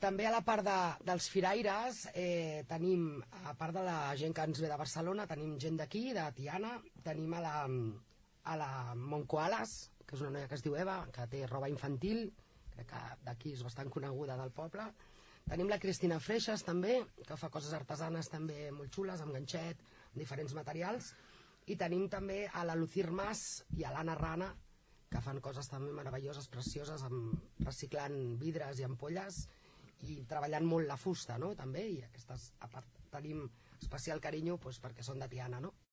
també a la part dels firaires tenim, a part de la gent que ens ve de Barcelona, tenim gent d'aquí, de Tiana, tenim a la Montcoalas, que és una noia que es diu Eva, que té roba infantil, crec que d'aquí és bastant coneguda del poble. Tenim la Cristina Freixas també, que fa coses artesanes també molt xules, amb ganxet, amb diferents materials. I tenim també a la Lucir Mas i a l'Anna Rana, que fan coses també meravelloses, precioses, reciclant vidres i ampolles i treballant molt la fusta, no?, també, i aquestes, a part, tenim especial carinyo perquè són de Tiana, no?